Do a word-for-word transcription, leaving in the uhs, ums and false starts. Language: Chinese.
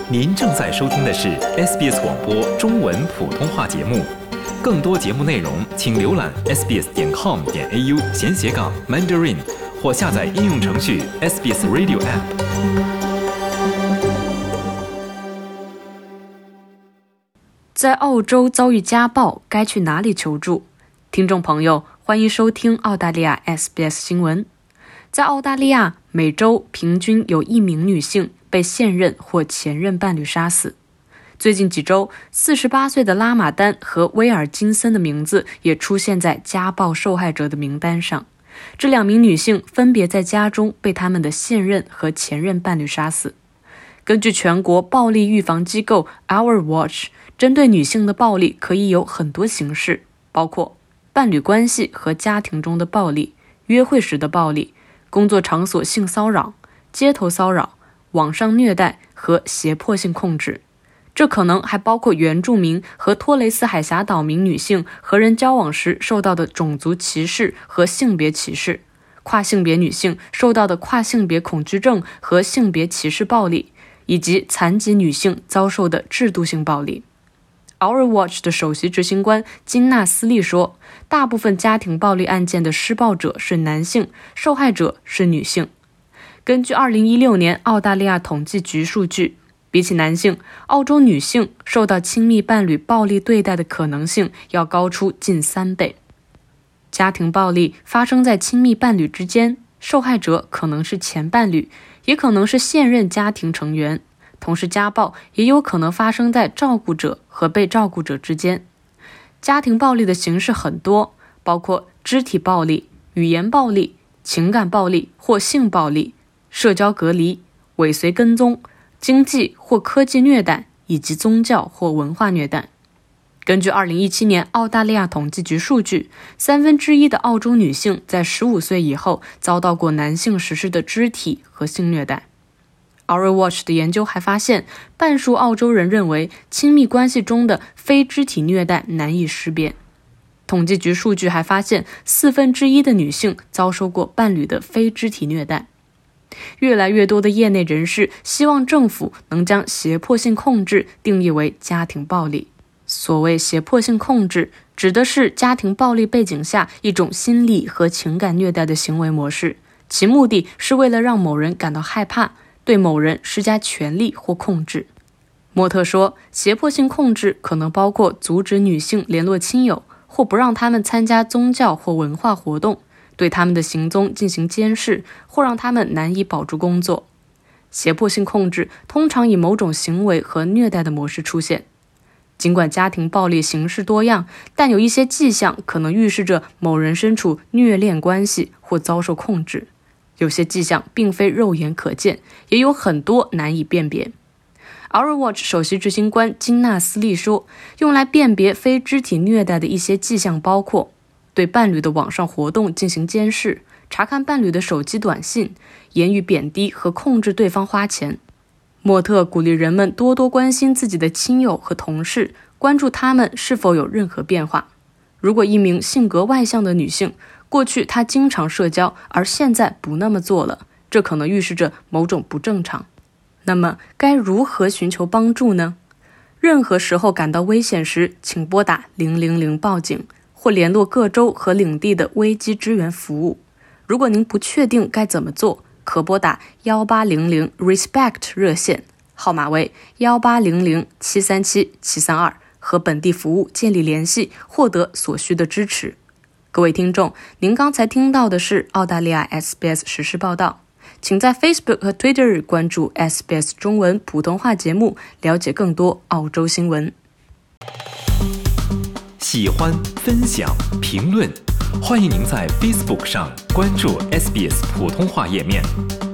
您正在收听的是 S B S 广播中文普通话节目。更多节目内容，请浏览 s b s 点 com 点 a u 闲斜杠 Mandarin， 或下载应用程序 S B S Radio App。 在澳洲遭遇家暴，该去哪里求助？听众朋友，欢迎收听澳大利亚 S B S 新闻。在澳大利亚，每周平均有一名女性被现任或前任伴侣杀死。最近几周，四十八岁的拉马丹和威尔金森的名字也出现在家暴受害者的名单上。这两名女性分别在家中被他们的现任和前任伴侣杀死。根据全国暴力预防机构 Our Watch， 针对女性的暴力可以有很多形式，包括伴侣关系和家庭中的暴力、约会时的暴力、工作场所性骚扰、街头骚扰、网上虐待和胁迫性控制。这可能还包括原住民和托雷斯海峡岛民女性和人交往时受到的种族歧视和性别歧视，跨性别女性受到的跨性别恐惧症和性别歧视暴力，以及残疾女性遭受的制度性暴力。Our Watch 的首席执行官金纳斯利说，大部分家庭暴力案件的施暴者是男性，受害者是女性。根据二零一六年澳大利亚统计局数据，比起男性，澳洲女性受到亲密伴侣暴力对待的可能性要高出近三倍。家庭暴力发生在亲密伴侣之间，受害者可能是前伴侣，也可能是现任家庭成员。同时，家暴也有可能发生在照顾者和被照顾者之间。家庭暴力的形式很多，包括肢体暴力、语言暴力、情感暴力或性暴力、社交隔离、尾随跟踪、经济或科技虐待，以及宗教或文化虐待。根据二零一七年澳大利亚统计局数据，三分之一的澳洲女性在十五岁以后遭到过男性实施的肢体和性虐待。Our Watch 的研究还发现，半数澳洲人认为亲密关系中的非肢体虐待难以识别。统计局数据还发现，四分之一的女性遭受过伴侣的非肢体虐待。越来越多的业内人士希望政府能将胁迫性控制定义为家庭暴力。所谓胁迫性控制，指的是家庭暴力背景下一种心理和情感虐待的行为模式，其目的是为了让某人感到害怕，对某人施加权力或控制。莫特说，胁迫性控制可能包括阻止女性联络亲友，或不让他们参加宗教或文化活动，对他们的行踪进行监视，或让他们难以保住工作。胁迫性控制通常以某种行为和虐待的模式出现。尽管家庭暴力形式多样，但有一些迹象可能预示着某人身处虐恋关系或遭受控制。有些迹象并非肉眼可见，也有很多难以辨别。Our Watch 首席执行官金纳斯利说，用来辨别非肢体虐待的一些迹象包括对伴侣的网上活动进行监视，查看伴侣的手机短信，言语贬低和控制对方花钱。莫特鼓励人们多多关心自己的亲友和同事，关注他们是否有任何变化。如果一名性格外向的女性，过去她经常社交，而现在不那么做了，这可能预示着某种不正常。那么该如何寻求帮助呢？任何时候感到危险时，请拨打零零零报警，或联络各州和领地的危机支援服务。如果您不确定该怎么做，可拨打一八零零 respect 热线，号码为一八零零七三七七三二，和本地服务建立联系，获得所需的支持。各位听众，您刚才听到的是澳大利亚 S B S 时事报道。请在 Facebook 和 Twitter 关注 S B S 中文普通话节目，了解更多澳洲新闻。 喜欢、分享、评论，欢迎您在 Facebook 上关注 S B S 普通话页面。